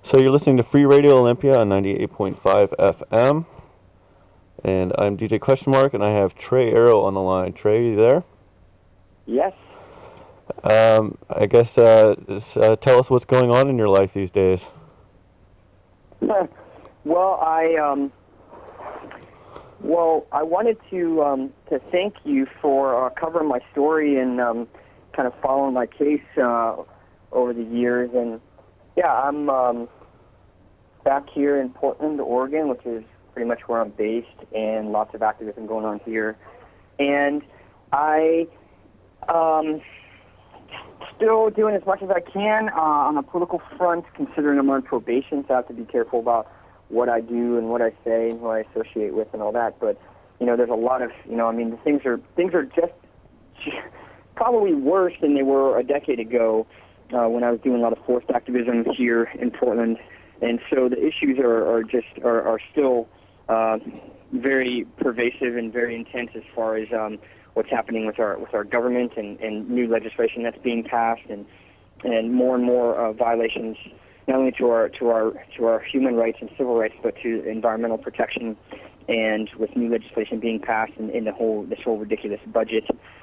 So you're listening to Free Radio Olympia on 98.5 FM, and I'm DJ Question Mark, and I have Trey Arrow on the line. Trey, you there? Yes. I guess tell us what's going on in your life these days. Well, I wanted to thank you for covering my story and kind of following my case over the years. And yeah, I'm back here in Portland, Oregon, which is pretty much where I'm based, and lots of activism going on here. And I still doing as much as I can on the political front, considering I'm on probation, so I have to be careful about what I do and what I say and who I associate with and all that. But, there's a lot of, things are just probably worse than they were a decade ago when I was doing a lot of forced activism here in Portland. And so the issues are still very pervasive and very intense as far as what's happening with our government and new legislation that's being passed and more violations not only to our human rights and civil rights, but to environmental protection, and with new legislation being passed in this whole ridiculous budget.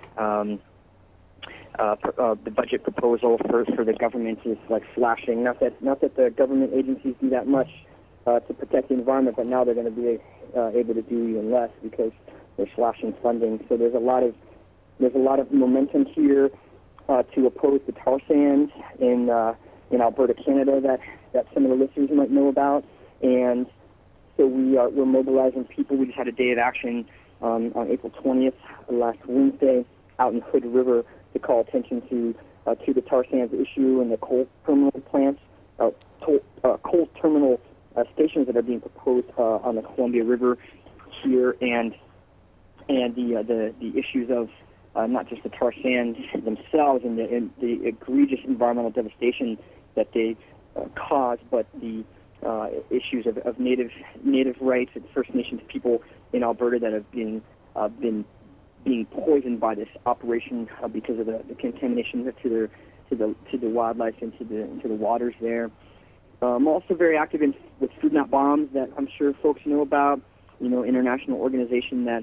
The budget proposal for the government is like slashing. Not that the government agencies do that much to protect the environment, but now they're going to be able to do even less because they're slashing funding. So there's a lot of momentum here to oppose the tar sands in Alberta, Canada, that some of the listeners might know about. And so we're mobilizing people. We just had a day of action on April 20th, last Wednesday, out in Hood River to call attention to the tar sands issue and the coal terminal plants, coal terminal stations that are being proposed on the Columbia River here, and the issues of not just the tar sands themselves and the egregious environmental devastation that they cause, but the issues of native rights and First Nations people in Alberta that have been being poisoned by this operation because of the contamination to the wildlife and to the waters there. I'm also very active with Food Not Bombs, that I'm sure folks know about. International organization that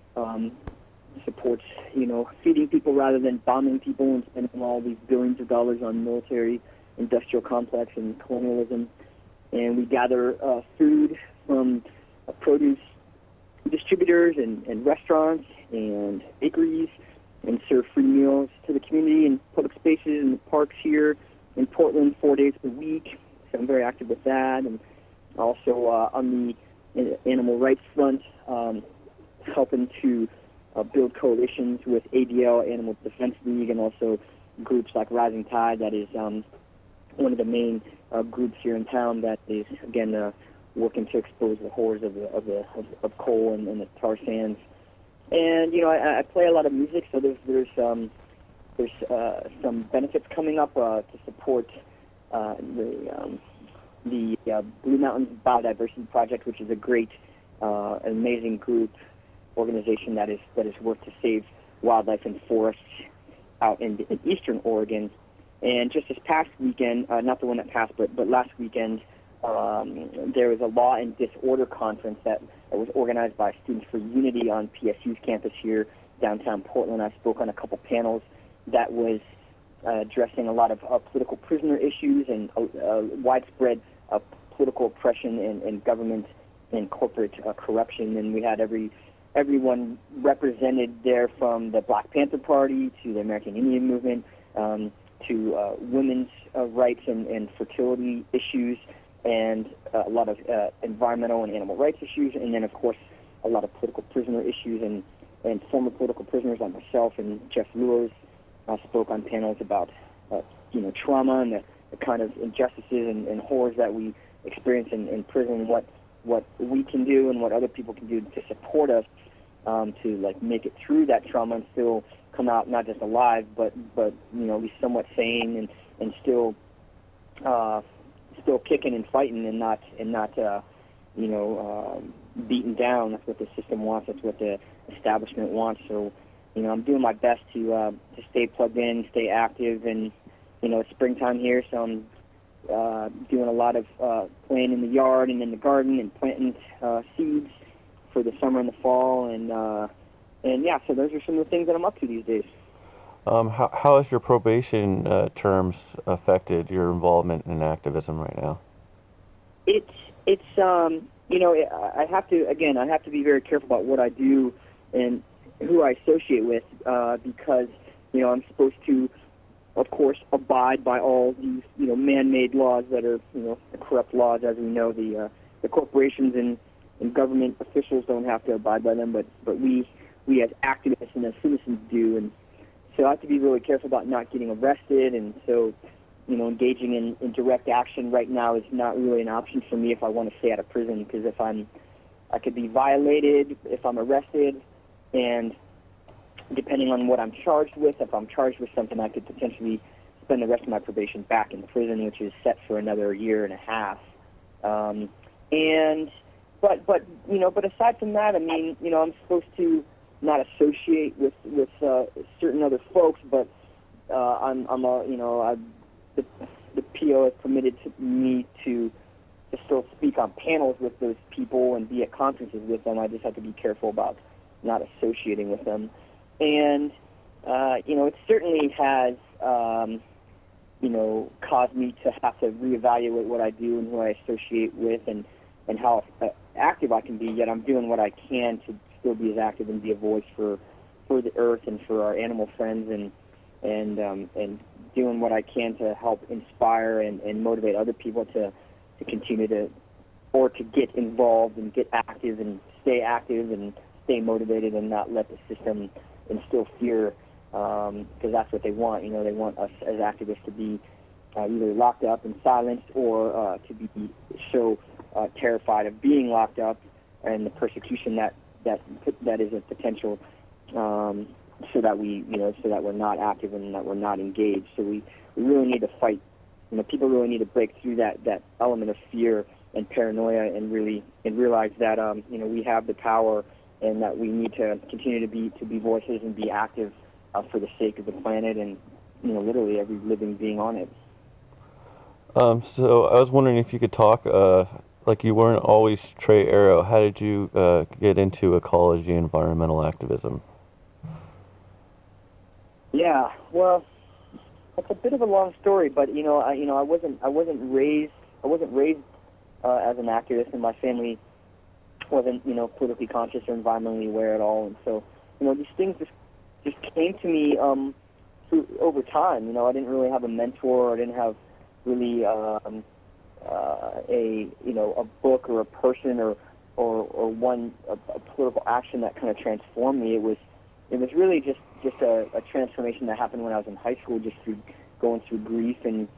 supports feeding people rather than bombing people and spending all these billions of dollars on military industrial complex and colonialism. And we gather food from produce distributors and restaurants and bakeries and serve free meals to the community in public spaces and parks here in Portland 4 days a week. So I'm very active with that. And also on the animal rights front, helping to build coalitions with ADL, Animal Defense League, and also groups like Rising Tide, that is one of the main groups here in town that is, again, working to expose the horrors of coal and the tar sands. And I play a lot of music, so there's some benefits coming up to support the Blue Mountains Biodiversity Project, which is a great, amazing group organization that is worked to save wildlife and forests out in eastern Oregon. And just this past weekend, not the one that passed, but last weekend, there was a Law and Disorder conference that was organized by Students for Unity on PSU's campus here downtown Portland. I spoke on a couple panels that was addressing a lot of political prisoner issues and widespread political oppression and government and corporate corruption. And we had everyone represented there, from the Black Panther Party to the American Indian Movement, to women's rights and fertility issues, and a lot of environmental and animal rights issues, and then, of course, a lot of political prisoner issues and former political prisoners like myself and Jeff Lewis spoke on panels about trauma and the kind of injustices and horrors that we experience in prison, what we can do and what other people can do to support us to make it through that trauma and still come out not just alive, but be somewhat sane and still kicking and fighting and not beaten down. That's what the system wants. That's what the establishment wants. So I'm doing my best to stay plugged in, stay active, and it's springtime here, so I'm doing a lot of playing in the yard and in the garden and planting seeds for the summer and the fall, and yeah, so those are some of the things that I'm up to these days. How has your probation terms affected your involvement in activism right now? It's I have to be very careful about what I do and who I associate with, because I'm supposed to, of course, abide by all these man-made laws that are the corrupt laws. As we know, the corporations and government officials don't have to abide by them, but we as activists and as citizens do, and so I have to be really careful about not getting arrested, and so engaging in direct action right now is not really an option for me if I want to stay out of prison, because I could be violated if I'm arrested, and depending on what I'm charged with, if I'm charged with something, I could potentially spend the rest of my probation back in prison, which is set for another year and a half. But aside from that, I mean, I'm supposed to not associate with certain other folks, but the PO has permitted me to still speak on panels with those people and be at conferences with them. I just have to be careful about not associating with them. And, it certainly has, caused me to have to reevaluate what I do and who I associate with and how active I can be, yet I'm doing what I can to still be as active and be a voice for the earth and for our animal friends and doing what I can to help inspire and motivate other people to continue to get involved and get active and stay motivated and not let the system instill fear, because that's what they want. They want us as activists to be either locked up and silenced or to be so terrified of being locked up and the persecution that is a potential, so that we're not active and that we're not engaged. So we really need to fight. People really need to break through that element of fear and paranoia and realize that we have the power and that we need to continue to be voices and be active for the sake of the planet and literally every living being on it. So I was wondering if you could talk, like you weren't always Trey Arrow. How did you get into ecology and environmental activism? Yeah, well, it's a bit of a long story, but I wasn't raised as an activist, and my family wasn't politically conscious or environmentally aware at all, and so these things just came to me over time. I didn't really have a mentor. I didn't have really a book or a person or one a political action that kind of transformed me. It was really just a transformation that happened when I was in high school, just through going through grief and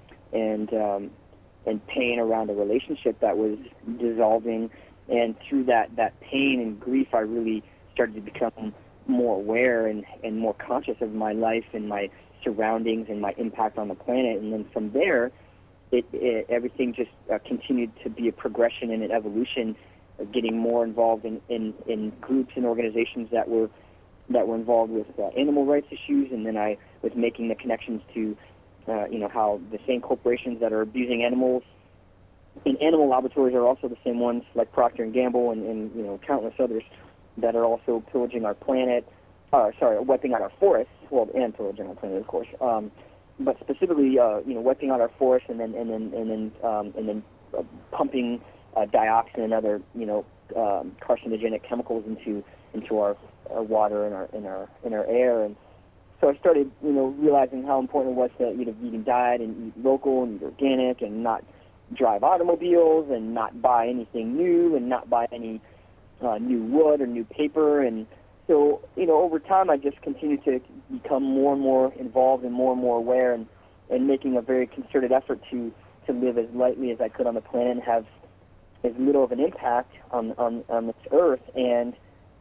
pain around a relationship that was dissolving. And through that pain and grief, I really started to become more aware and more conscious of my life and my surroundings and my impact on the planet. And then from there, everything just continued to be a progression and an evolution of getting more involved in groups and organizations that were involved with animal rights issues. And then I was making the connections to how the same corporations that are abusing animals in animal laboratories are also the same ones like Procter & Gamble and countless others that are also pillaging our planet, wiping out our forests, and pillaging our planet, of course, but specifically, wiping out our forests and then pumping dioxin and other, carcinogenic chemicals into our water and our air. And so I started, realizing how important it was to eat a vegan diet and eat local and eat organic and not drive automobiles and not buy anything new and not buy any new wood or new paper. And so, over time I just continued to become more and more involved and more aware and making a very concerted effort to live as lightly as I could on the planet and have as little of an impact on this earth. And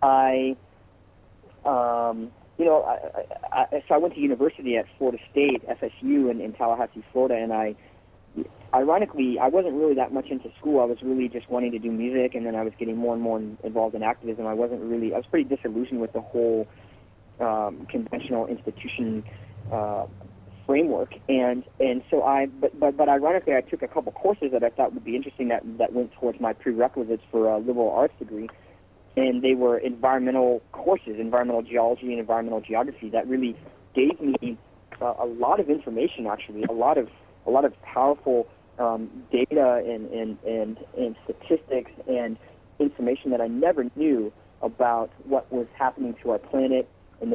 so I went to university at Florida State, FSU, in Tallahassee, Florida, and ironically, I wasn't really that much into school. I was really just wanting to do music, and then I was getting more and more involved in activism. I was pretty disillusioned with the whole conventional institution framework. And so but ironically, I took a couple courses that I thought would be interesting that went towards my prerequisites for a liberal arts degree, and they were environmental courses, environmental geology and environmental geography, that really gave me a lot of information, actually, a lot of powerful data and statistics and information that I never knew about what was happening to our planet, and the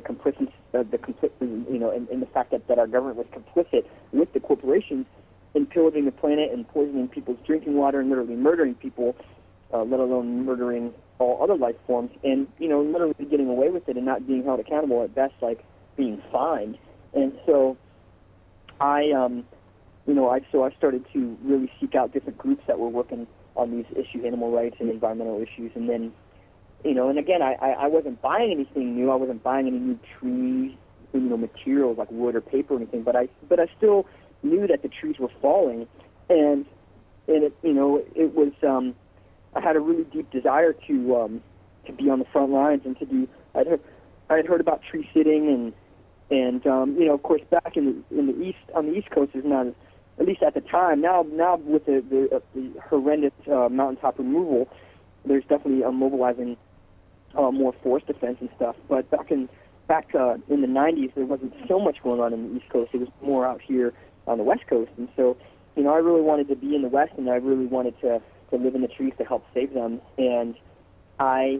the fact that our government was complicit with the corporations in pillaging the planet and poisoning people's drinking water and literally murdering people, let alone murdering all other life forms, and literally getting away with it and not being held accountable, at best like being fined. And so I started to really seek out different groups that were working on these issues, animal rights and environmental issues. And then, and again, I wasn't buying anything new. I wasn't buying any new tree, materials like wood or paper or anything. But I still knew that the trees were falling, and it was. I had a really deep desire to be on the front lines and to do. I had heard about tree sitting and of course back in the east, on the East Coast, is not, at least at the time. Now with the horrendous mountaintop removal, there's definitely mobilizing more forest defense and stuff. But back in the 90s, there wasn't so much going on in the East Coast. It was more out here on the West Coast. And so, I really wanted to be in the West, and I really wanted to live in the trees to help save them. And I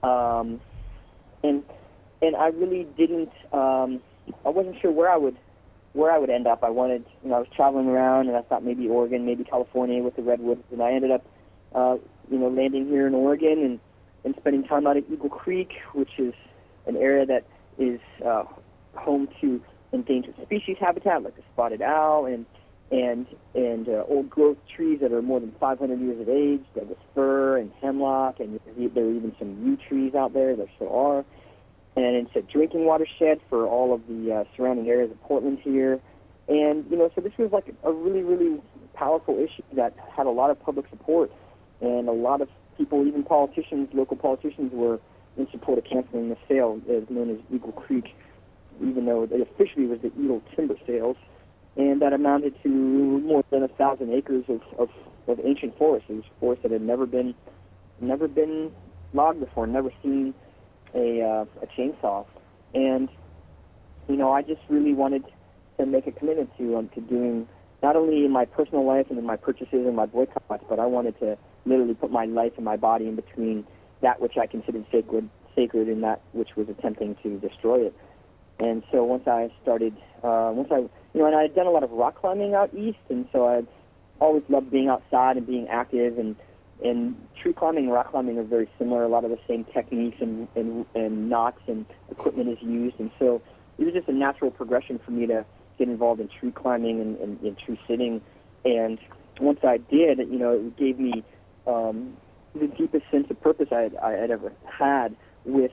really didn't. I wasn't sure where I would end up. I wanted, I was traveling around, and I thought maybe Oregon, maybe California with the redwoods, and I ended up, landing here in Oregon and spending time out at Eagle Creek, which is an area that is home to endangered species habitat like the spotted owl and old growth trees that are more than 500 years of age, Douglas fir and hemlock, and there are even some yew trees out there. There still are. And it's a drinking watershed for all of the surrounding areas of Portland here. And, so this was like a really, really powerful issue that had a lot of public support, and a lot of people, even politicians, local politicians, were in support of canceling the sale, known as Eagle Creek, even though it officially was the Eagle Timber Sales. And that amounted to more than 1,000 acres of ancient forest. It was forest that had never been logged before, never seen a chainsaw. And I just really wanted to make a commitment to doing, not only in my personal life and in my purchases and my boycotts, but I wanted to literally put my life and my body in between that which I considered sacred and that which was attempting to destroy it. And so once I started, and I had done a lot of rock climbing out east, and so I'd always loved being outside and being active, and tree climbing and rock climbing are very similar. A lot of the same techniques and knots and equipment is used, and so it was just a natural progression for me to get involved in tree climbing and tree sitting. And once I did, it gave me the deepest sense of purpose I had ever had with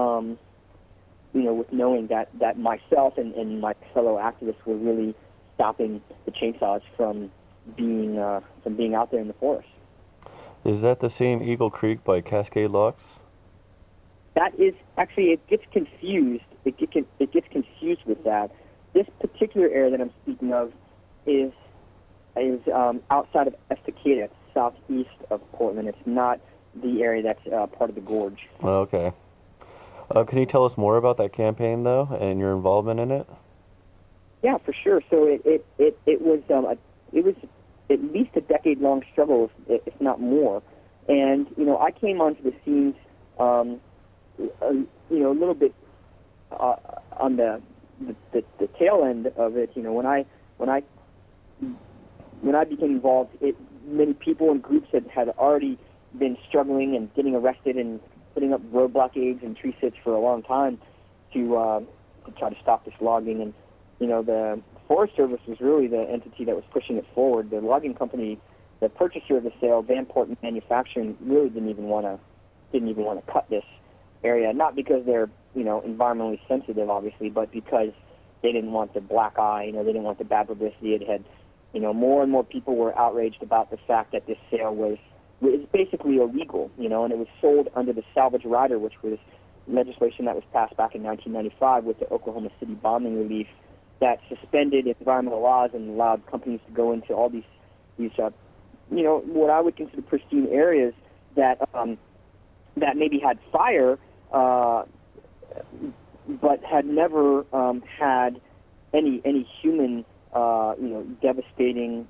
with knowing that myself and my fellow activists were really stopping the chainsaws from being out there in the forest. Is that the same Eagle Creek by Cascade Locks? That is actually, it gets confused. It gets confused with that. This particular area that I'm speaking of is outside of Estacada, southeast of Portland. It's not the area that's part of the gorge. Oh, okay. Can you tell us more about that campaign, though, and your involvement in it? Yeah, for sure. So it was at least a decade-long struggle, if not more. And I came onto the scenes, a little bit on the tail end of it. When I became involved, many people and groups had already been struggling and getting arrested and putting up road blockades and tree sits for a long time to try to stop this logging. And the Forest Service was really the entity that was pushing it forward. The logging company, the purchaser of the sale, Vanport Manufacturing, really didn't even want to cut this area. Not because they're environmentally sensitive, obviously, but because they didn't want the black eye. They didn't want the bad publicity. It had, more and more people were outraged about the fact that this sale was basically illegal, and it was sold under the salvage rider, which was legislation that was passed back in 1995 with the Oklahoma City bombing relief that suspended environmental laws and allowed companies to go into all these what I would consider pristine areas that that maybe had fire, but had never had any human devastating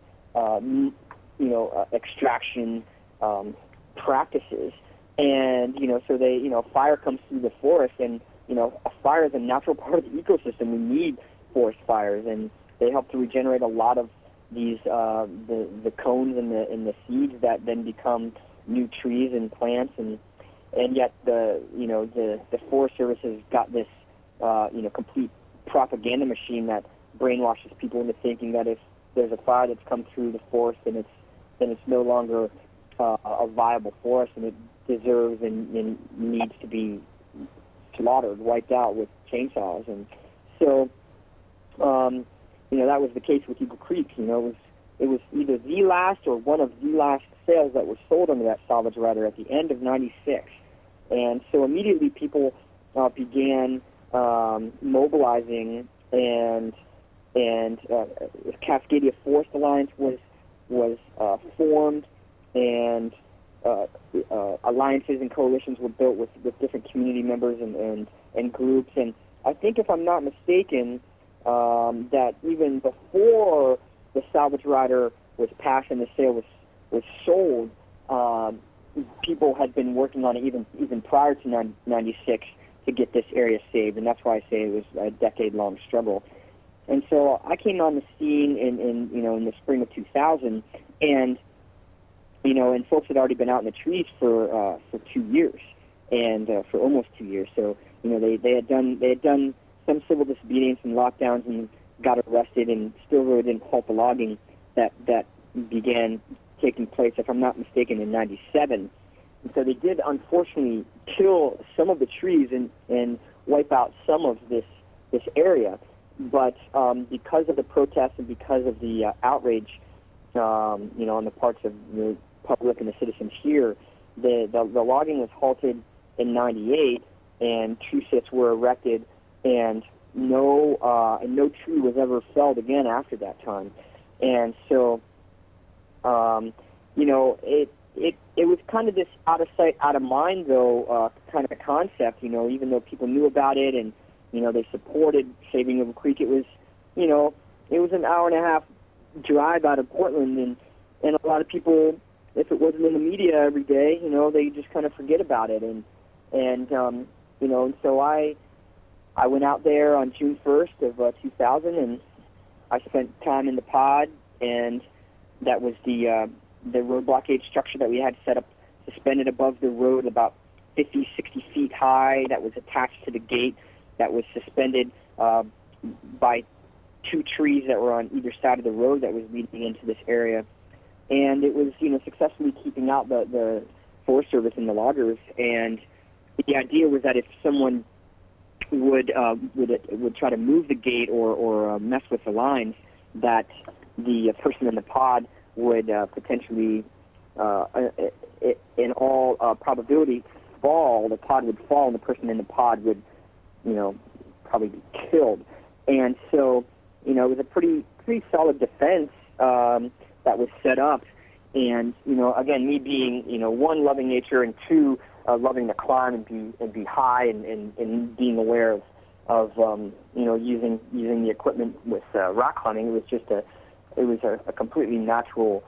extraction practices. And so they fire comes through the forest, and a fire is a natural part of the ecosystem. We need forest fires, and they help to regenerate a lot of these the cones and the seeds that then become new trees and plants, and yet the Forest Service has got this complete propaganda machine that brainwashes people into thinking that if there's a fire that's come through the forest, then it's no longer a viable forest, and it deserves and needs to be slaughtered, wiped out with chainsaws. And so that was the case with Eagle Creek. It was either the last or one of the last sales that were sold under that salvage rider at the end of '96. And so immediately people began mobilizing, and Cascadia Forest Alliance was formed, and alliances and coalitions were built with different community members and groups. And I think, if I'm not mistaken, that even before the salvage rider was passed and the sale was sold, people had been working on it even prior to '96 to get this area saved, and that's why I say it was a decade-long struggle. And so I came on the scene in the spring of 2000, and folks had already been out in the trees for 2 years, and for almost 2 years. So they had done some civil disobedience and lockdowns and got arrested, and still really didn't halt the logging that began taking place, if I'm not mistaken, in '97. And so they did unfortunately kill some of the trees and wipe out some of this area. But because of the protests and because of the outrage, on the parts of the public and the citizens here, the logging was halted in '98, and tree sits were erected, and no tree was ever felled again after that time. And so, it was kind of this out of sight, out of mind, though, kind of a concept. Even though people knew about it and they supported saving Eagle Creek, it was an hour and a half drive out of Portland, and a lot of people, if it wasn't in the media every day, they just kind of forget about it. And so I went out there on June 1st of 2000, and I spent time in the pod, and that was the road blockade structure that we had set up, suspended above the road about 50, 60 feet high, that was attached to the gate, that was suspended by 2 trees that were on either side of the road that was leading into this area. And it was, successfully keeping out the Forest Service and the loggers. And the idea was that if someone would try to move the gate or mess with the lines, that the person in the pod would potentially, in all probability, fall. The pod would fall, and the person in the pod would, probably be killed. And so, it was a pretty solid defense that was set up. And again, me being one, loving nature, and two, loving to climb and be high and being aware of using the equipment with rock climbing, it was a completely natural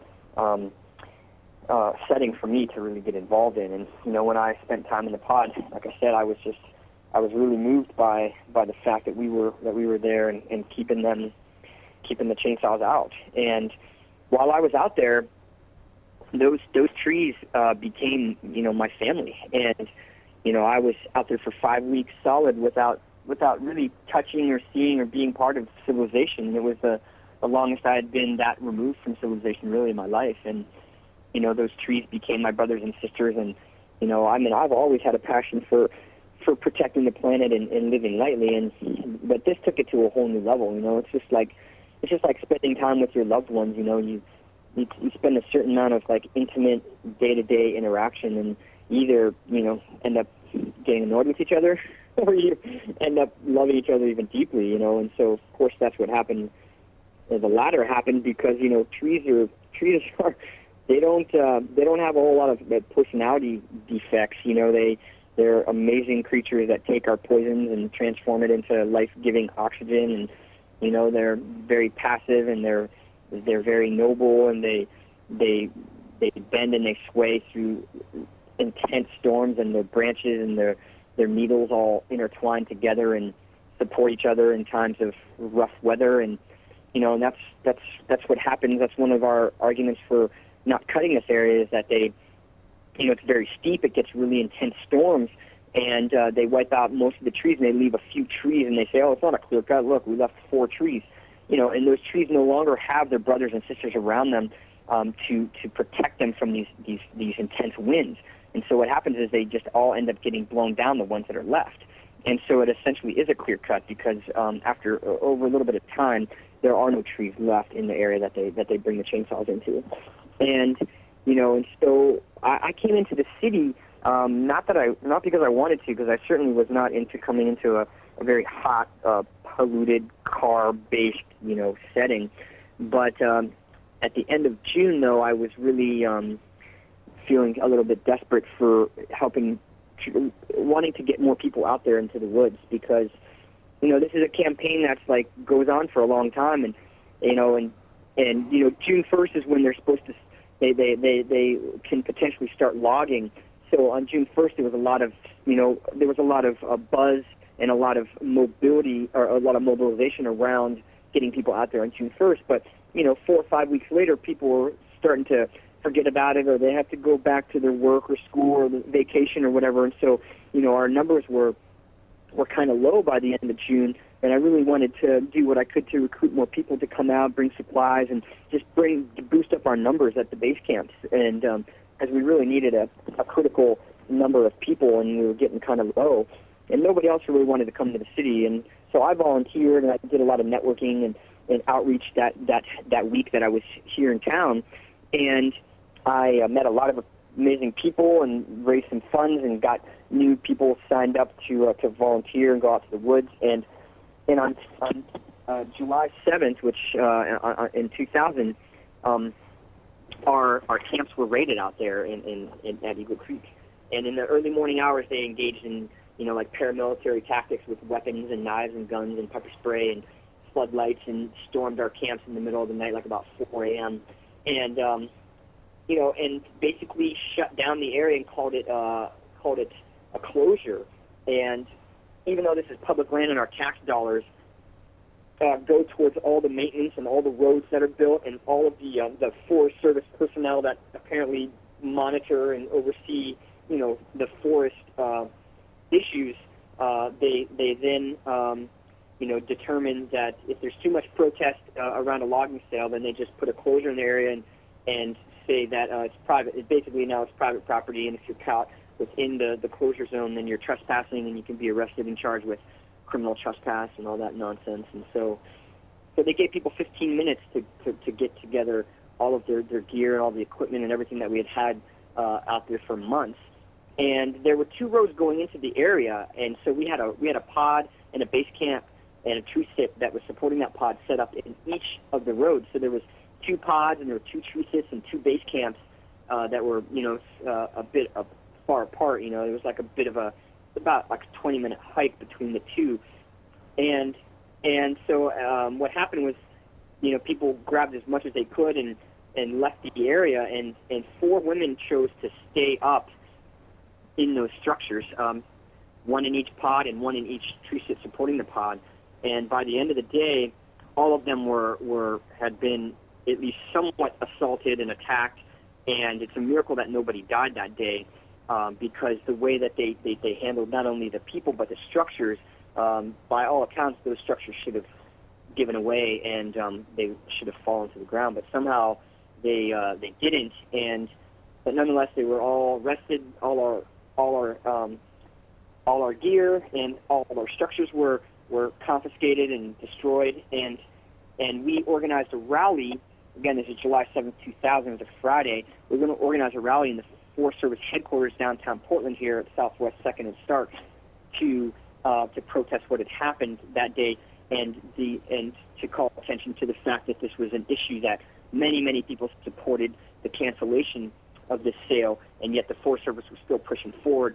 setting for me to really get involved in. And when I spent time in the pod, like I said, I was really moved by the fact that we were there and keeping the chainsaws out. And while I was out there, those trees became my family. And I was out there for 5 weeks solid without really touching or seeing or being part of civilization. It was the longest I had been that removed from civilization really in my life. And those trees became my brothers and sisters. And I've always had a passion for protecting the planet and living lightly, but this took it to a whole new level. It's just like spending time with your loved ones. You spend a certain amount of intimate day-to-day interaction, and either end up getting annoyed with each other, or you end up loving each other even deeply, you know. And so, of course, that's what happened. The latter happened because, you know, trees are they don't have a whole lot of personality defects. You know, they're amazing creatures that take our poisons and transform it into life-giving oxygen. And, you know, they're very passive, and they're very noble, and they bend and they sway through intense storms, and their branches and their needles all intertwine together and support each other in times of rough weather. And, you know, and that's what happens. That's one of our arguments for not cutting this area, is that they, you know, it's very steep. It gets really intense storms, and they wipe out most of the trees, and they leave a few trees, and they say, oh, it's not a clear cut. Look, we left 4 trees. You know, and those trees no longer have their brothers and sisters around them to protect them from these intense winds. And so what happens is they just all end up getting blown down, the ones that are left. And so it essentially is a clear cut, because after over a little bit of time, there are no trees left in the area that they bring the chainsaws into. And, you know, and so I came into the city not because I wanted to, because I certainly was not into coming into a very hot, polluted, car-based, you know, setting. But at the end of June, though, I was really feeling a little bit desperate for wanting to get more people out there into the woods, because, you know, this is a campaign that's like goes on for a long time, and you know, and you know, June 1st is when they're supposed to they can potentially start logging. So on June 1st, there was a lot of buzz and a lot of mobility, or a lot of mobilization around getting people out there on June 1st. But, you know, 4 or 5 weeks later, people were starting to forget about it, or they have to go back to their work or school or vacation or whatever. And so, you know, our numbers were kind of low by the end of June, and I really wanted to do what I could to recruit more people to come out, bring supplies, and just boost up our numbers at the base camps. And as we really needed a critical number of people, and we were getting kind of low, and nobody else really wanted to come to the city. And so I volunteered, and I did a lot of networking and outreach that week that I was here in town. And I met a lot of amazing people and raised some funds and got new people signed up to volunteer and go out to the woods. And on July 7th, which in 2000, our camps were raided out there at Eagle Creek. And in the early morning hours, they engaged in, you know, like paramilitary tactics with weapons and knives and guns and pepper spray and floodlights, and stormed our camps in the middle of the night, like about 4 a.m. And you know, and basically shut down the area and called it a closure. And even though this is public land and our tax dollars go towards all the maintenance and all the roads that are built and all of the Forest Service personnel that apparently monitor and oversee, you know, the forest issues, they then you know, determined that if there's too much protest around a logging sale, then they just put a closure in the area and say that it's private. Basically now it's private property, and if you're caught within the closure zone, then you're trespassing, and you can be arrested and charged with criminal trespass and all that nonsense. And so they gave people 15 minutes to get together all of their gear and all the equipment and everything that we had out there for months. And there were 2 roads going into the area, and so we had a pod and a base camp and a tree sit that was supporting that pod set up in each of the roads. So there was 2 pods, and there were 2 tree sits and 2 base camps that were, you know, a bit far apart. You know, it was like a bit of about like a 20-minute hike between the 2. And so what happened was, you know, people grabbed as much as they could and left the area, and 4 women chose to stay up in those structures, 1 in each pod and 1 in each tree sit supporting the pod. And by the end of the day, all of them had been at least somewhat assaulted and attacked, and it's a miracle that nobody died that day, because the way that they handled not only the people but the structures, by all accounts, those structures should have given away, and they should have fallen to the ground. But somehow they didn't, but nonetheless they were all arrested. All our gear and all of our structures were confiscated and destroyed, and we organized a rally. Again, this is July 7th, 2000. It was a Friday. We're going to organize a rally in the Forest Service headquarters downtown Portland here at Southwest 2nd and Stark to to protest what had happened that day, and to call attention to the fact that this was an issue that many people supported the cancellation of this sale, and yet the Forest Service was still pushing forward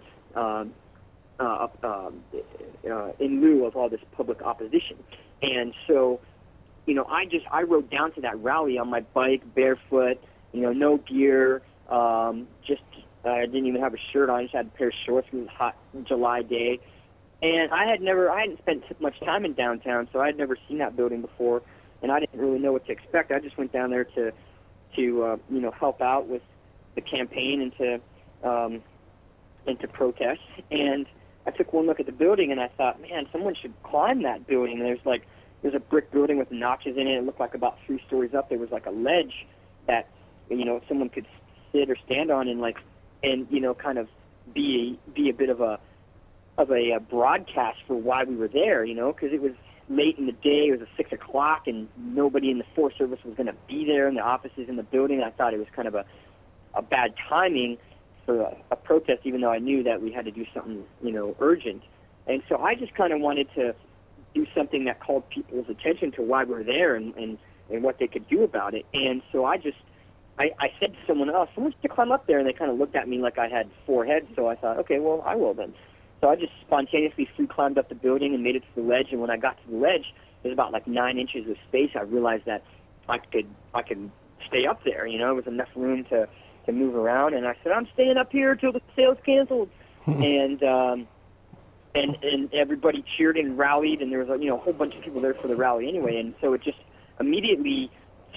in lieu of all this public opposition. And so, I rode down to that rally on my bike, barefoot, no gear, I didn't even have a shirt on, I just had a pair of shorts. It was a hot July day. And I hadn't spent much time in downtown, so I had never seen that building before, and I didn't really know what to expect. I just went down there to help out with the campaign and to protest. And I took one look at the building, and I thought, man, someone should climb that building. There's a brick building with notches in it. It looked like about 3 stories up. There was like a ledge that someone could sit or stand on and kind of be a bit of a broadcast for why we were there, because it was late in the day. It was at 6 o'clock, and nobody in the Forest Service was going to be there in the offices in the building. I thought it was kind of a bad timing for a protest, even though I knew that we had to do something, urgent. And so I just kind of wanted to do something that called people's attention to why we're there and what they could do about it. And so I said to someone should climb up there, and they kind of looked at me like I had 4 heads. So I thought, okay, well, I will then. So I just spontaneously climbed up the building and made it to the ledge. And when I got to the ledge, there's about 9 inches of space. I realized that I could stay up there. There was enough room to move around. And I said, I'm staying up here till the sale's canceled. and everybody cheered and rallied, and there was a whole bunch of people there for the rally anyway. And so it just immediately,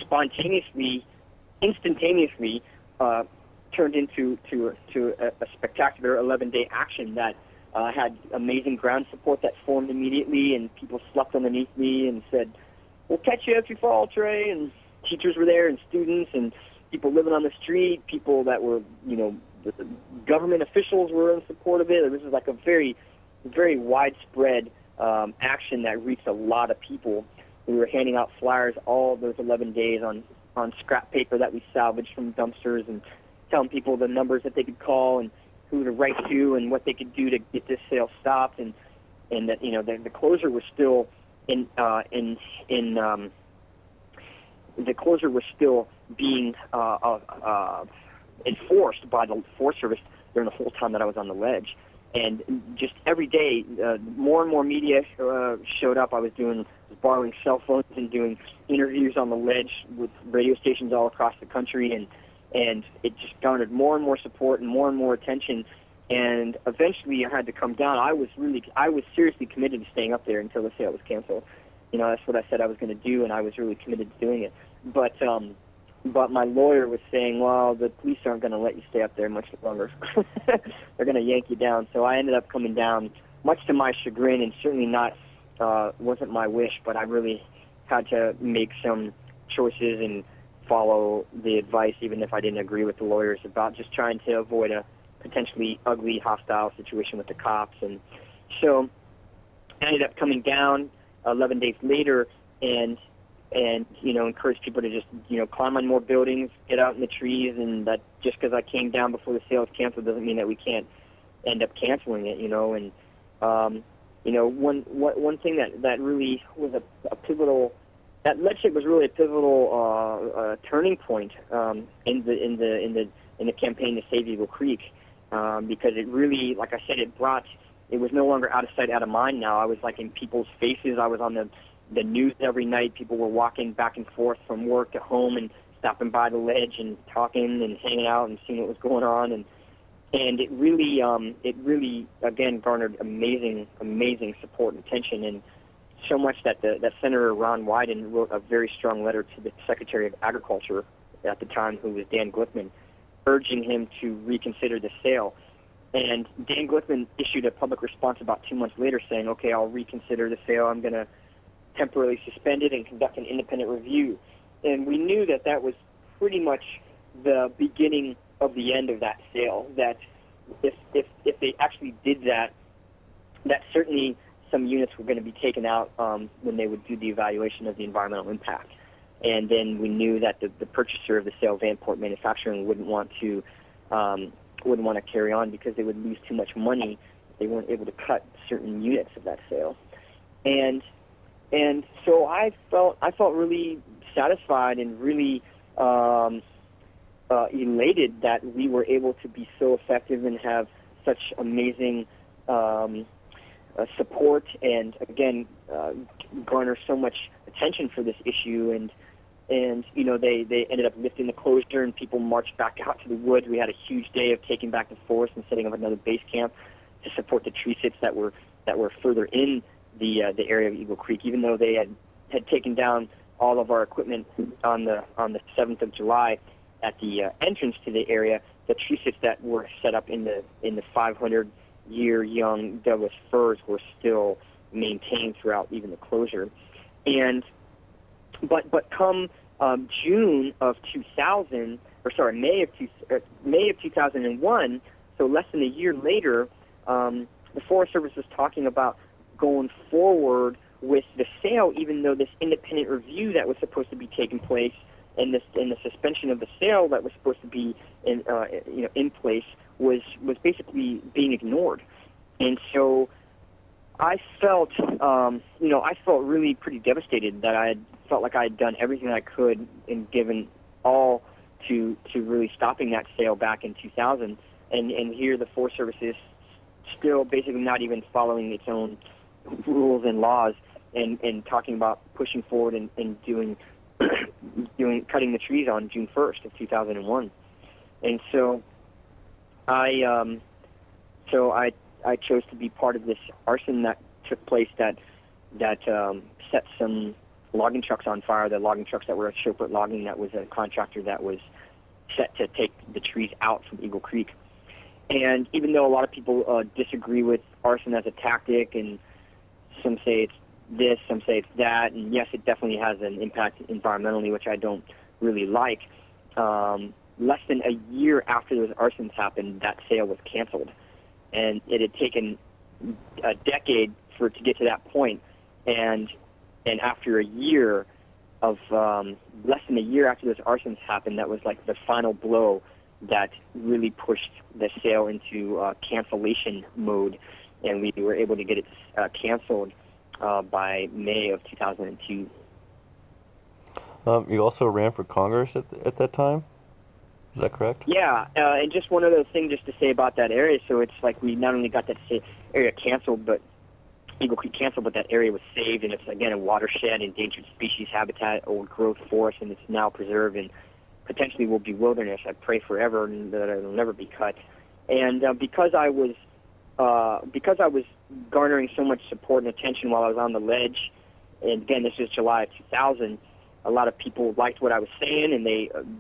instantaneously turned into a spectacular 11-day action that had amazing ground support that formed immediately, and people slept underneath me and said, "We'll catch you if you fall, Trey." And teachers were there, and students, and people living on the street, people that were, the government officials were in support of it. This was like a very, very widespread action that reached a lot of people. We were handing out flyers all those 11 days on scrap paper that we salvaged from dumpsters, and telling people the numbers that they could call and who to write to and what they could do to get this sale stopped, and that the closure was still the closure was still being enforced by the Forest Service during the whole time that I was on the ledge. And just every day, more and more media showed up. I was borrowing cell phones and doing interviews on the ledge with radio stations all across the country, and it just garnered more and more support and more attention. And eventually, I had to come down. I was seriously committed to staying up there until the sale was canceled. That's what I said I was going to do, and I was really committed to doing it. But my lawyer was saying, well, the police aren't going to let you stay up there much longer. They're going to yank you down. So I ended up coming down, much to my chagrin, and certainly wasn't my wish, but I really had to make some choices and follow the advice, even if I didn't agree with the lawyers, about just trying to avoid a potentially ugly, hostile situation with the cops. And so I ended up coming down 11 days later and encourage people to just, climb on more buildings, get out in the trees, and that just because I came down before the sale was canceled doesn't mean that we can't end up canceling it, and one thing that really was a pivotal, that leadership was really a pivotal turning point in the campaign to save Eagle Creek, because it really, like I said, it was no longer out of sight, out of mind. Now I was in people's faces. I was on the news every night. People were walking back and forth from work to home and stopping by the ledge and talking and hanging out and seeing what was going on, and it really again garnered amazing support and attention, and so much that Senator Ron Wyden wrote a very strong letter to the Secretary of Agriculture at the time, who was Dan Glickman, urging him to reconsider the sale. And Dan Glickman issued a public response about 2 months later saying, okay, I'll reconsider the sale. I'm going to temporarily suspend it and conduct an independent review. And we knew that was pretty much the beginning of the end of that sale, that if they actually did that certainly some units were going to be taken out when they would do the evaluation of the environmental impact. And then we knew that the purchaser of the sale, Vanport Manufacturing, wouldn't want to carry on because they would lose too much money they weren't able to cut certain units of that sale, and so I felt really satisfied and really elated that we were able to be so effective and have such amazing support, and again garner so much attention for this issue. And you know, they ended up lifting the closure, and people marched back out to the woods. We had a huge day of taking back the forest and setting up another base camp to support the tree sits that were further in the area of Eagle Creek. Even though they had taken down all of our equipment on the 7th of July at the entrance to the area, the tree sits that were set up in the 500-year young Douglas firs were still maintained throughout even the closure. And but come June of 2000, or sorry, May of 2001, so less than a year later, the Forest Service was talking about going forward with the sale, even though this independent review that was supposed to be taking place and the suspension of the sale that was supposed to be in place was basically being ignored. And so I felt really pretty devastated that I felt like I had done everything I could and given all to really stopping that sale back in 2000, and here the Forest Service is still basically not even following its own rules and laws, and talking about pushing forward and doing cutting the trees on June 1st of 2001. And so I chose to be part of this arson that took place that set some logging trucks on fire, the logging trucks that were at Chopert Logging. That was a contractor that was set to take the trees out from Eagle Creek. And even though a lot of people disagree with arson as a tactic, and some say it's this, some say it's that, and yes, it definitely has an impact environmentally, which I don't really like, less than a year after those arsons happened, that sale was canceled. And it had taken a decade for it to get to that point, and after a year of less than a year after those arsons happened, that was like the final blow that really pushed the sale into cancellation mode, and we were able to get it canceled by May of 2002. You also ran for Congress at that time? Is that correct? Yeah, and just one other thing just to say about that area. So it's like we not only got that area canceled, but Eagle Creek canceled, but that area was saved, and it's, again, a watershed, endangered species habitat, old growth forest, and it's now preserved and potentially will be wilderness. I pray forever that it'll never be cut. And because I was garnering so much support and attention while I was on the ledge, and again, this is July of 2000, a lot of people liked what I was saying, and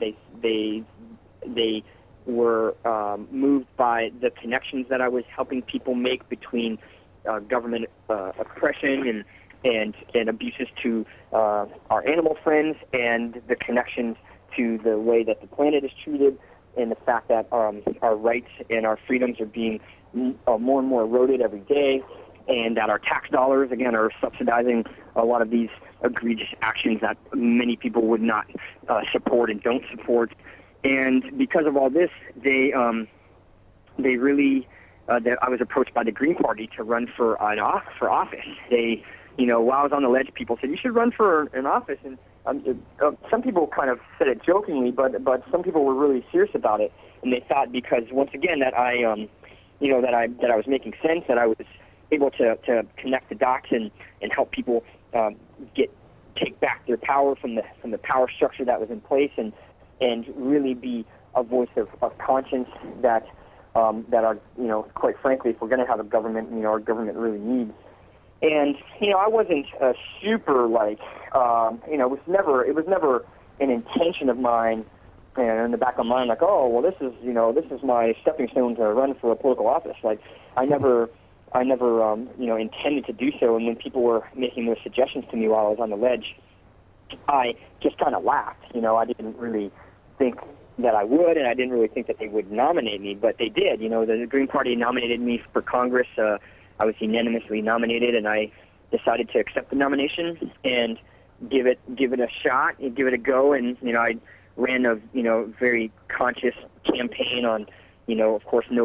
they were moved by the connections that I was helping people make between government oppression and abuses to our animal friends, and the connections to the way that the planet is treated, and the fact that our rights and our freedoms are being more and more eroded every day, and that our tax dollars, again, are subsidizing a lot of these egregious actions that many people would not support and don't support. And because of all this, they really that I was approached by the Green Party to run for office. They, while I was on the ledge, people said, you should run for an office. And some people kind of said it jokingly, but some people were really serious about it. And they thought, because once again that I was making sense, that I was able to connect the dots and help people take back their power from the power structure that was in place, and really be a voice of conscience that our, quite frankly, if we're going to have a government, our government really needs. And I wasn't super it was never an intention of mine, and in the back of my mind, like, oh well, this is my stepping stone to run for a political office. Like, I never intended to do so. And when people were making those suggestions to me while I was on the ledge, I just kind of laughed. I didn't really think that I would, and I didn't really think that they would nominate me, but they did. The Green Party nominated me for Congress. I was unanimously nominated, and I decided to accept the nomination and give it a shot and give it a go. And I ran a very conscious campaign on of course no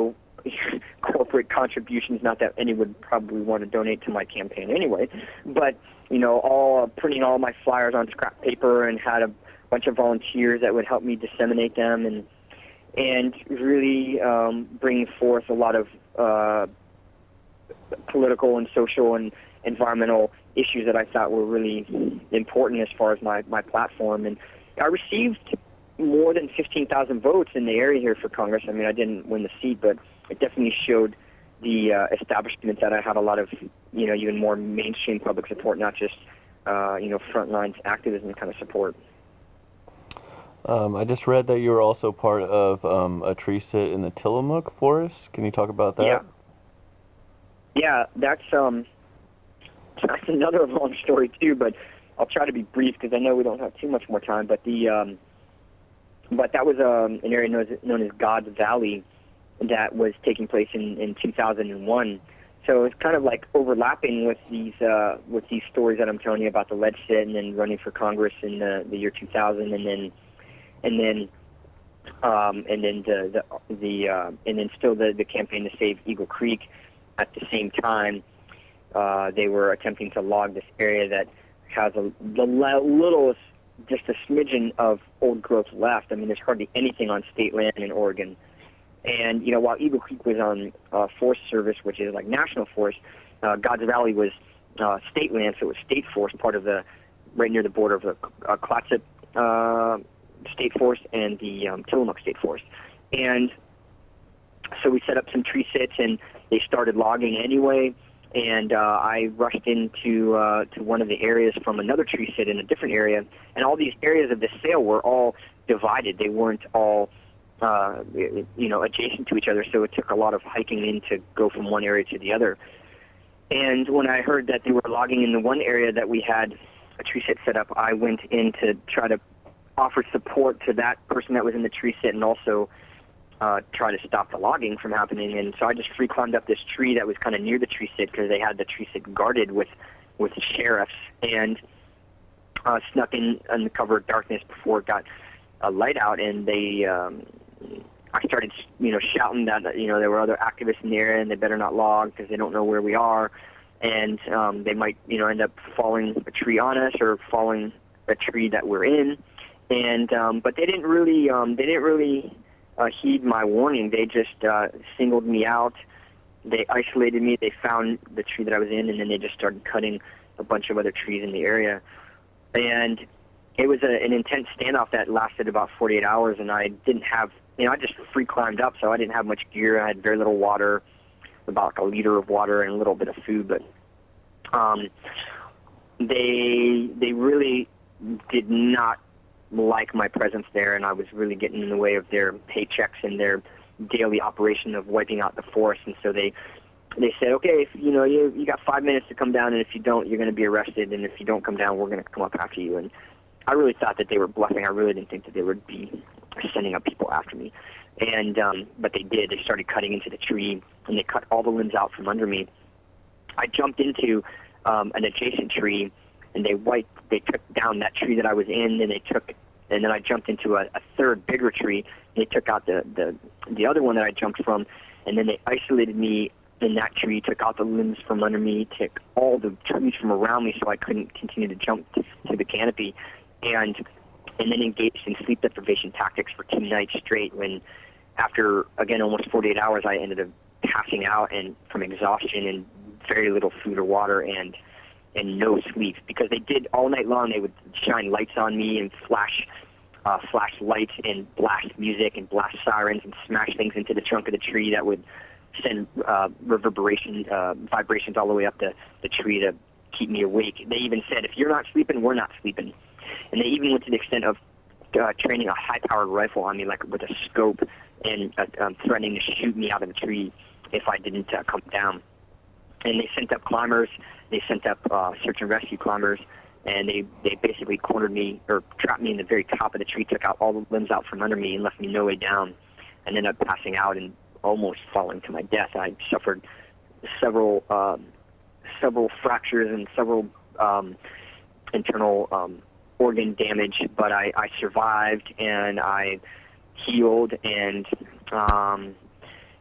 corporate contributions. Not that anyone would probably want to donate to my campaign anyway, but all printing all my flyers on scrap paper, and had a bunch of volunteers that would help me disseminate them, and really bring forth a lot of political and social and environmental issues that I thought were really important as far as my platform. And I received more than 15,000 votes in the area here for Congress. I mean, I didn't win the seat, but it definitely showed the establishment that I had a lot of, even more mainstream public support, not just, front lines activism kind of support. I just read that you were also part of a tree sit in the Tillamook Forest. Can you talk about that? Yeah, that's another long story too, but I'll try to be brief because I know we don't have too much more time. But but that was an area known as God's Valley that was taking place in 2001. So it's kind of like overlapping with these stories that I'm telling you about the lead sit, and then running for Congress in the year 2000, and then still the campaign to save Eagle Creek. At the same time, they were attempting to log this area that has the littlest, just a smidgen of old growth left. I mean, there's hardly anything on state land in Oregon. And, while Eagle Creek was on Forest Service, which is like national forest, God's Valley was state land, so it was state forest, part of right near the border of the Clatsop State Forest and the Tillamook State Forest. And so we set up some tree sits, and they started logging anyway. And I rushed into to one of the areas from another tree sit in a different area. And all these areas of the sale were all divided. They weren't all, adjacent to each other. So it took a lot of hiking in to go from one area to the other. And when I heard that they were logging in the one area that we had a tree sit set up, I went in to try to offer support to that person that was in the tree sit, and also try to stop the logging from happening. And so I just free climbed up this tree that was kind of near the tree sit, because they had the tree sit guarded with sheriffs, and snuck in the cover of darkness before it got a light out. And I started shouting that there were other activists in the area, and they better not log because they don't know where we are, and they might end up falling a tree on us, or falling a tree that we're in. And but they didn't really heed my warning. They just singled me out. They isolated me. They found the tree that I was in, and then they just started cutting a bunch of other trees in the area. And it was an intense standoff that lasted about 48 hours, and I didn't have, I just free climbed up, so I didn't have much gear. I had very little water, about a liter of water and a little bit of food. But they really did not like my presence there, and I was really getting in the way of their paychecks and their daily operation of wiping out the forest. And so they said, okay, if you got 5 minutes to come down, and if you don't, you're going to be arrested, and if you don't come down, we're going to come up after you. And I really thought that they were bluffing. I really didn't think that they would be sending up people after me. And but they did. They started cutting into the tree, and they cut all the limbs out from under me. I jumped into an adjacent tree, and they took down that tree that I was in, and then I jumped into a third bigger tree, and they took out the other one that I jumped from, and then they isolated me in that tree, took out the limbs from under me, took all the trees from around me so I couldn't continue to jump to the canopy, and then engaged in sleep deprivation tactics for 2 nights straight, when after, again, almost 48 hours, I ended up passing out and from exhaustion and very little food or water, and no sleep, because they did all night long. They would shine lights on me and flash lights and blast music and blast sirens and smash things into the trunk of the tree that would send vibrations all the way up the tree to keep me awake. They even said, if you're not sleeping, we're not sleeping. And they even went to the extent of training a high-powered rifle on me, like with a scope, and threatening to shoot me out of the tree if I didn't come down. And they sent up climbers. They sent up search and rescue climbers, and they basically cornered me, or trapped me in the very top of the tree, took out all the limbs out from under me, and left me no way down, and ended up passing out and almost falling to my death. I suffered several fractures and several internal organ damage, but I survived, and I healed, and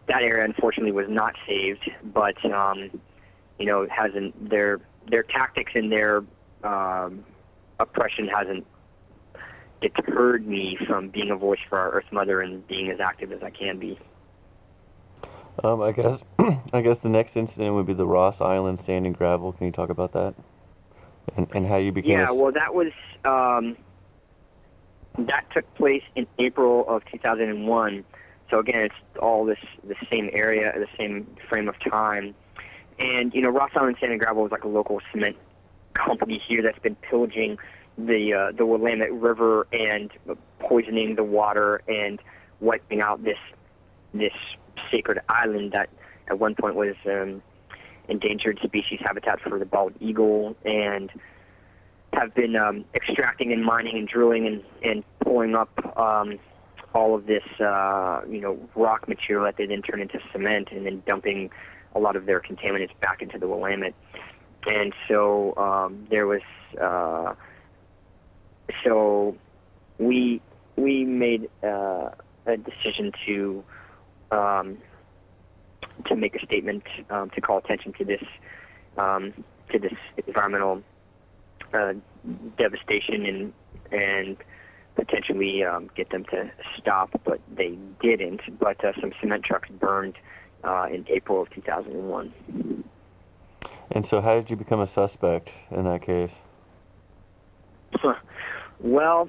that area unfortunately was not saved, but it hasn't their tactics and their oppression hasn't deterred me from being a voice for our Earth Mother and being as active as I can be. I guess I guess the next incident would be the Ross Island Sand and Gravel. Can you talk about that and how you became? Yeah, well, that was that took place in April of 2001. So again, it's all the same area, the same frame of time. And Ross Island Sand and Gravel is like a local cement company here that's been pillaging the Willamette River and poisoning the water and wiping out this sacred island that at one point was endangered species habitat for the bald eagle, and have been extracting and mining and drilling and pulling up all of this rock material that they then turn into cement, and then dumping a lot of their contaminants back into the Willamette. And so there was so we made a decision to make a statement to call attention to this environmental devastation and potentially get them to stop, but they didn't. But some cement trucks burned in April of 2001. And so how did you become a suspect in that case? Well,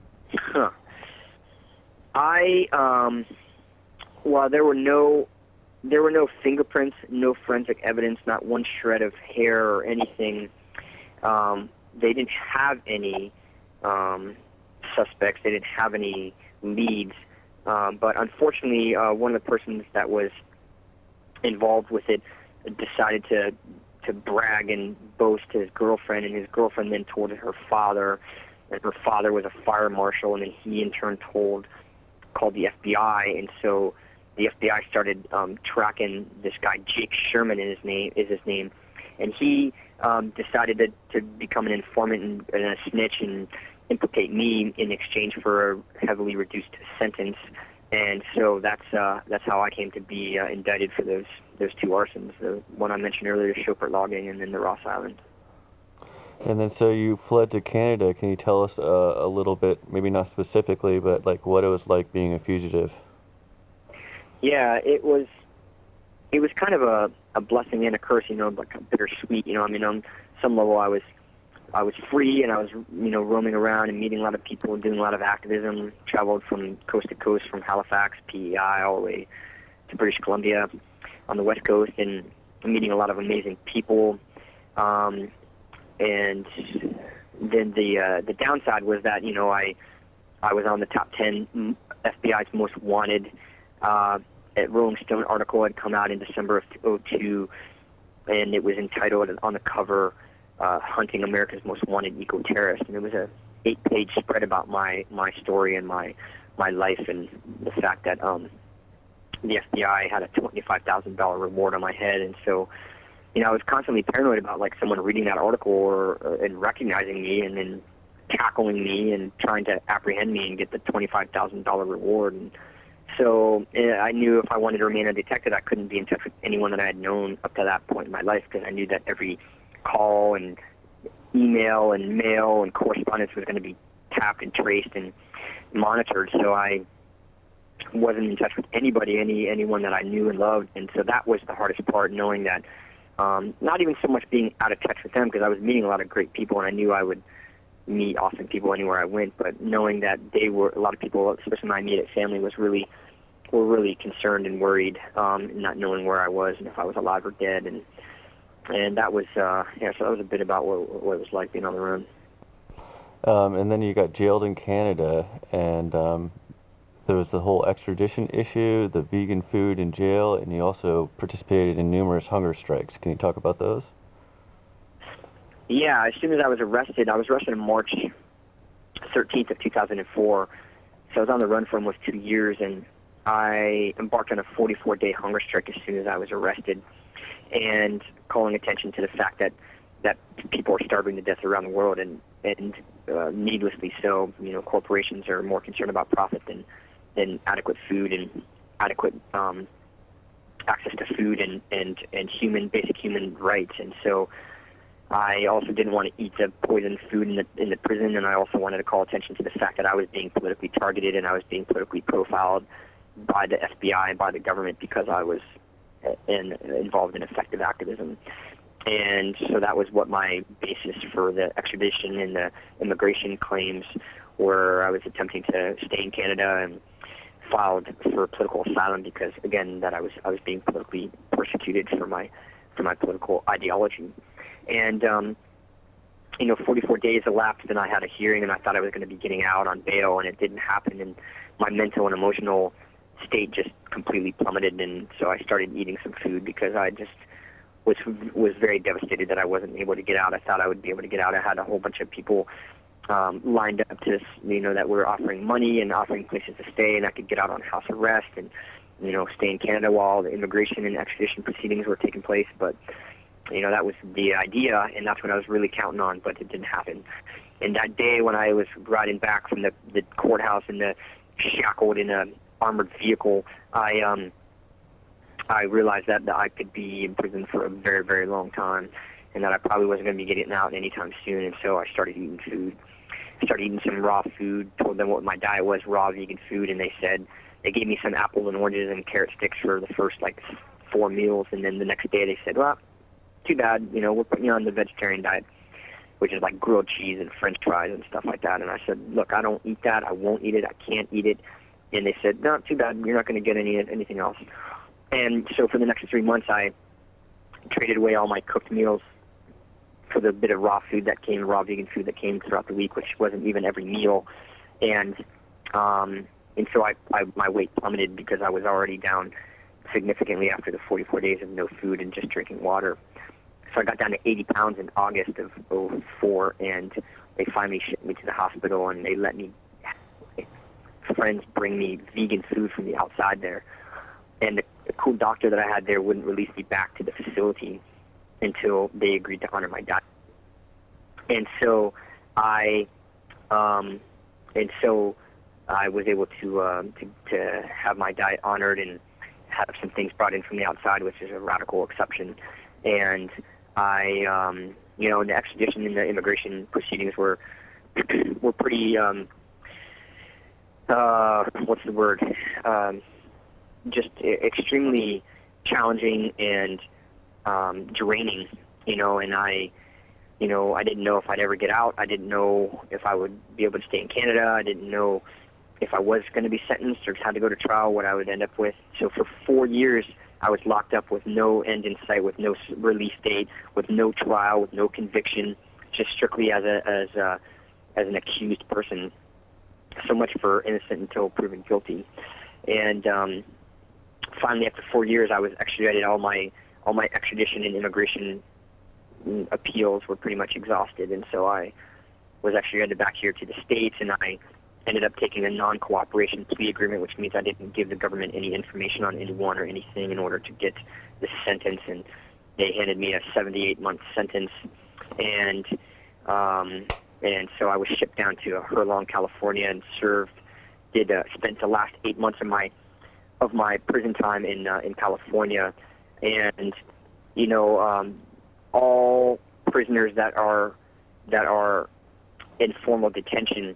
there were no fingerprints, no forensic evidence, not one shred of hair or anything. They didn't have any suspects. They didn't have any leads. But unfortunately, one of the persons that was involved with it decided to brag and boast to his girlfriend, and his girlfriend then told her father, and her father was a fire marshal, and then he in turn called the FBI, and so the FBI started tracking this guy. Jake Sherman is his name, and he decided to become an informant and a snitch and implicate me in exchange for a heavily reduced sentence. And so that's how I came to be indicted for those two arsons, the one I mentioned earlier, Chopert Logging, and then the Ross Island. And then so you fled to Canada. Can you tell us a little bit, maybe not specifically, but like what it was like being a fugitive? Yeah, it was kind of a blessing and a curse, like bittersweet. On some level I was free, and I was roaming around and meeting a lot of people and doing a lot of activism. Traveled from coast to coast, from Halifax, PEI, all the way to British Columbia on the West Coast, and meeting a lot of amazing people. And then the downside was that I was on the top 10 FBI's most wanted. Rolling Stone article had come out in December of 2002, and it was entitled on the cover, "Hunting America's Most Wanted Eco-Terrorist," and it was a 8-page spread about my story and my life, and the fact that the FBI had a $25,000 reward on my head. And so I was constantly paranoid about like someone reading that article and recognizing me and then tackling me and trying to apprehend me and get the $25,000 reward. And so I knew if I wanted to remain undetected, I couldn't be in touch with anyone that I had known up to that point in my life, because I knew that every call and email and mail and correspondence was going to be tapped and traced and monitored. So I wasn't in touch with anybody, anyone that I knew and loved. And so that was the hardest part, knowing that not even so much being out of touch with them, because I was meeting a lot of great people and I knew I would meet awesome people anywhere I went, but knowing that a lot of people, especially my immediate family, were really concerned and worried, not knowing where I was and if I was alive or dead. And that was, so that was a bit about what it was like being on the run. And then you got jailed in Canada, and there was the whole extradition issue, the vegan food in jail, and you also participated in numerous hunger strikes. Can you talk about those? Yeah, as soon as I was arrested on March 13th of 2004. So I was on the run for almost 2 years, and I embarked on a 44-day hunger strike as soon as I was arrested, and calling attention to the fact that people are starving to death around the world, and needlessly so. Corporations are more concerned about profit than adequate food and adequate access to food and basic human rights. And so I also didn't want to eat the poisoned food in the prison, and I also wanted to call attention to the fact that I was being politically targeted and I was being politically profiled by the FBI and by the government because I was involved in effective activism. And so that was what my basis for the extradition and the immigration claims were. I was attempting to stay in Canada and filed for political asylum because, again, that I was being politically persecuted for my political ideology. And 44 days elapsed, and I had a hearing, and I thought I was going to be getting out on bail, and it didn't happen. And my mental and emotional state just completely plummeted, and so I started eating some food because I just was very devastated that I wasn't able to get out. I thought I would be able to get out. I had a whole bunch of people lined up to, that were offering money and offering places to stay, and I could get out on house arrest and, stay in Canada while the immigration and extradition proceedings were taking place. But, that was the idea, and that's what I was really counting on, but it didn't happen. And that day when I was riding back from the courthouse in the shackled in a armored vehicle, I realized that I could be in prison for a very, very long time, and that I probably wasn't going to be getting out anytime soon. And so I started eating food. I started eating some raw food, told them what my diet was, raw vegan food, and they gave me some apples and oranges and carrot sticks for the first 4 meals. And then the next day they said, well, too bad, we're putting you on the vegetarian diet, which is like grilled cheese and French fries and stuff like that. And I said, look, I don't eat that. I won't eat it. I can't eat it. And they said, no, too bad. You're not going to get anything else. And so for the next 3 months, I traded away all my cooked meals for the bit of raw vegan food that came throughout the week, which wasn't even every meal. And so my weight plummeted because I was already down significantly after the 44 days of no food and just drinking water. So I got down to 80 pounds in August of 2004, and they finally shipped me to the hospital, and they let me, friends bring me vegan food from the outside there. And the cool doctor that I had there wouldn't release me back to the facility until they agreed to honor my diet. And so I was able to have my diet honored and have some things brought in from the outside, which is a radical exception. And the extradition and the immigration proceedings were pretty, what's the word? Just extremely challenging and draining, and I didn't know if I'd ever get out. I didn't know if I would be able to stay in Canada. I didn't know if I was going to be sentenced or had to go to trial, what I would end up with. So for 4 years, I was locked up with no end in sight, with no release date, with no trial, with no conviction, just strictly as an accused person. So much for innocent until proven guilty. And finally, after 4 years, I was extradited. All my extradition and immigration appeals were pretty much exhausted, and so I was extradited back here to the States, and I ended up taking a non-cooperation plea agreement, which means I didn't give the government any information on anyone or anything in order to get this sentence, and they handed me a 78-month sentence, and so I was shipped down to Herlong, California, and spent the last 8 months of my prison time in California. And all prisoners that are in formal detention,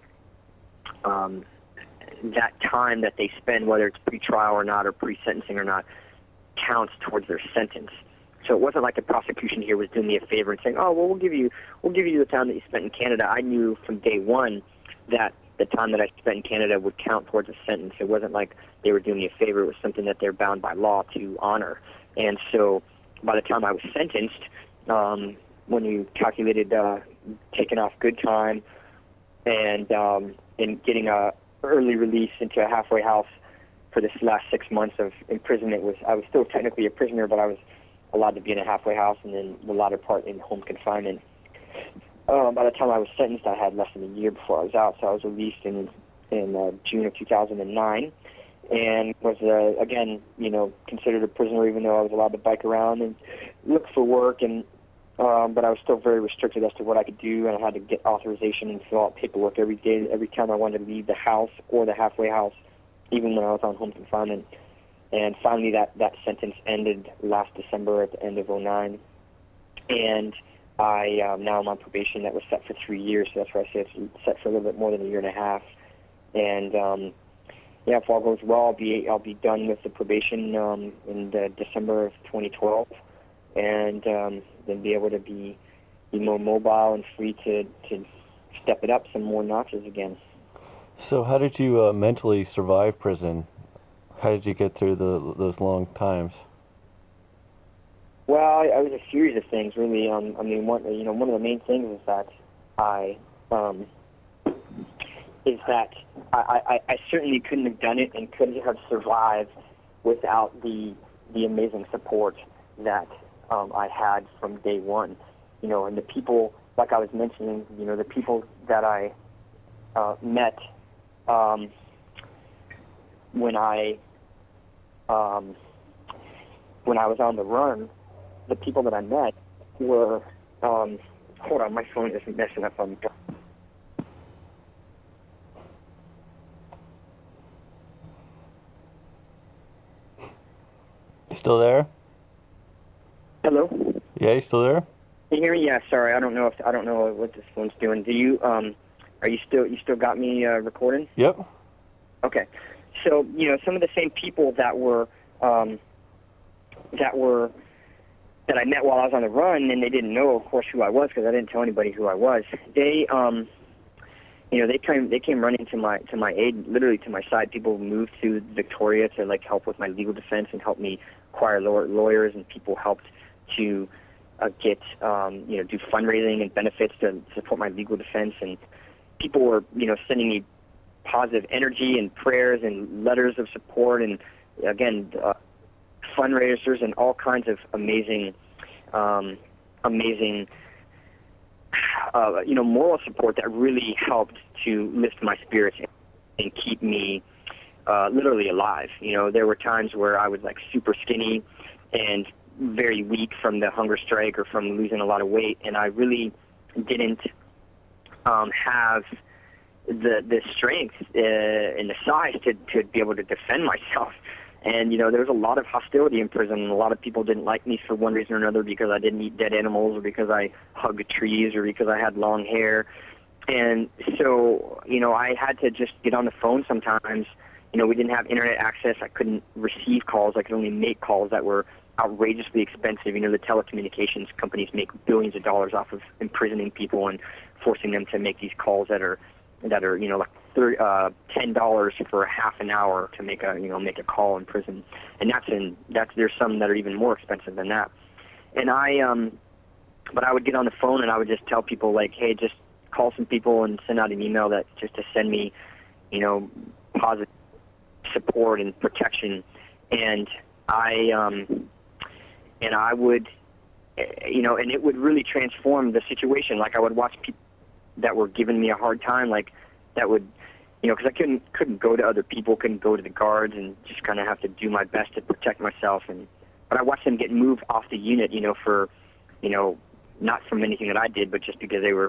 that time that they spend, whether it's pre-trial or not, or pre-sentencing or not, counts towards their sentence. So it wasn't like the prosecution here was doing me a favor and saying, oh, well, we'll give you the time that you spent in Canada. I knew from day one that the time that I spent in Canada would count towards a sentence. It wasn't like they were doing me a favor. It was something that they're bound by law to honor. And so by the time I was sentenced, when you calculated taking off good time and getting a early release into a halfway house for this last 6 months of imprisonment, I was still technically a prisoner, but I was allowed to be in a halfway house, and then the latter part in home confinement. By the time I was sentenced, I had less than a year before I was out, so I was released in June of 2009, and was again, considered a prisoner, even though I was allowed to bike around and look for work, and but I was still very restricted as to what I could do, and I had to get authorization and fill out paperwork every day, every time I wanted to leave the house or the halfway house, even when I was on home confinement. And finally, that sentence ended last December at the end of '09. And I now I'm on probation that was set for 3 years, so that's why I say it's set for a little bit more than a year and a half. And if all goes well, I'll be done with the probation in December of 2012, and then be able to be more mobile and free to step it up some more notches again. So how did you mentally survive prison? How did you get through those long times? Well, it was a series of things, really. I mean, one of the main things is that I certainly couldn't have done it and couldn't have survived without the amazing support that I had from day one. And the people, like I was mentioning, the people that I met when I was on the run. The people that I met were, hold on, my phone isn't messing up on me. Still there? Hello? Yeah, you still there? Can you hear me? Yeah, sorry, I don't know what this phone's doing. Do you, are you still got me recording? Yep. Okay. So, some of the same people that I met while I was on the run, and they didn't know, of course, who I was because I didn't tell anybody who I was. They came running to my aid, literally to my side. People moved to Victoria to help with my legal defense and help me acquire lawyers, and people helped to get do fundraising and benefits to support my legal defense. And people were sending me positive energy and prayers and letters of support, and again. Fundraisers and all kinds of amazing moral support that really helped to lift my spirits and keep me literally alive. There were times where I was super skinny and very weak from the hunger strike or from losing a lot of weight, and I really didn't have the strength and the size to be able to defend myself. And, there was a lot of hostility in prison, and a lot of people didn't like me for one reason or another because I didn't eat dead animals or because I hugged trees or because I had long hair. And so, I had to just get on the phone sometimes. We didn't have internet access. I couldn't receive calls. I could only make calls that were outrageously expensive. The telecommunications companies make billions of dollars off of imprisoning people and forcing them to make these calls that are $10 for a half an hour to make a call in prison, and there's some that are even more expensive than that. And but I would get on the phone and I would just tell people hey, just call some people and send out an email that just to send me, positive support and protection, and I would, and it would really transform the situation. I would watch people that were giving me a hard time, that would, because I couldn't go to other people, couldn't go to the guards, and just kind of have to do my best to protect myself. But I watched them get moved off the unit, for, not from anything that I did, but just because they were,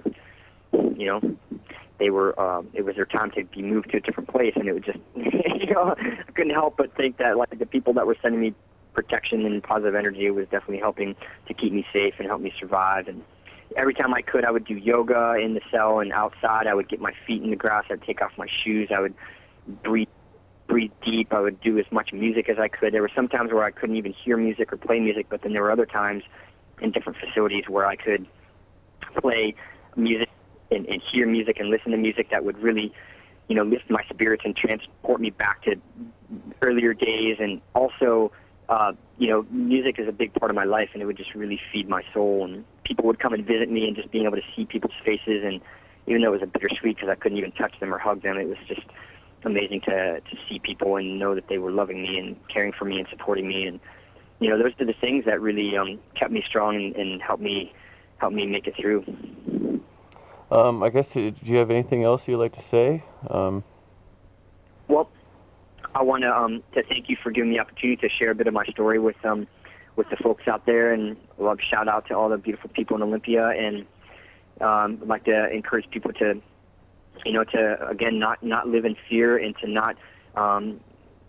it was their time to be moved to a different place, and it would just, I couldn't help but think that the people that were sending me protection and positive energy was definitely helping to keep me safe and help me survive. And every time I could, I would do yoga in the cell and outside. I would get my feet in the grass. I'd take off my shoes. I would breathe deep. I would do as much music as I could. There were some times where I couldn't even hear music or play music, but then there were other times in different facilities where I could play music and hear music and listen to music that would really, lift my spirits and transport me back to earlier days. And also, music is a big part of my life, and it would just really feed my soul. And people would come and visit me, and just being able to see people's faces, and even though it was a bittersweet because I couldn't even touch them or hug them, it was just amazing to see people and know that they were loving me and caring for me and supporting me. And those are the things that really kept me strong and helped me make it through. I guess, do you have anything else you'd like to say? Well, I want to thank you for giving me the opportunity to share a bit of my story with the folks out there, and I'd love to shout out to all the beautiful people in Olympia, and I'd like to encourage people to, again, not live in fear, and to not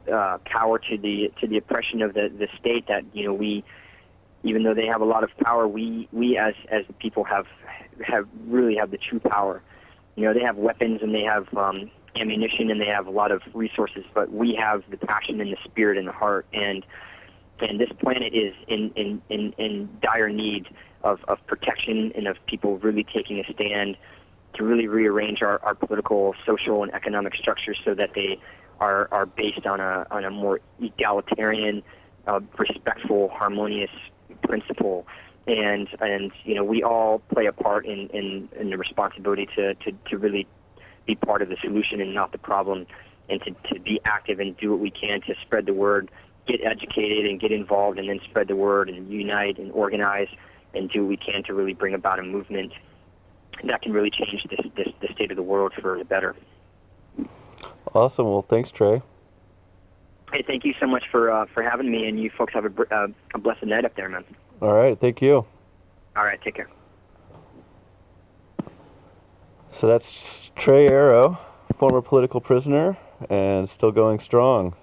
cower to the oppression of the state. That we, even though they have a lot of power, we as the people really have the true power. They have weapons and they have ammunition and they have a lot of resources, but we have the passion and the spirit and the heart. And this planet is in dire need of protection and of people really taking a stand to really rearrange our political, social, and economic structures so that they are based on a more egalitarian, respectful, harmonious principle. And we all play a part in the responsibility to really be part of the solution and not the problem, and to be active and do what we can to spread the word, get educated and get involved, and then spread the word and unite and organize and do what we can to really bring about a movement that can really change the state of the world for the better. Awesome. Well, thanks, Trey. Hey, thank you so much for having me, and you folks have a blessed night up there, man. All right. Thank you. All right. Take care. So that's Trey Arrow, former political prisoner and still going strong.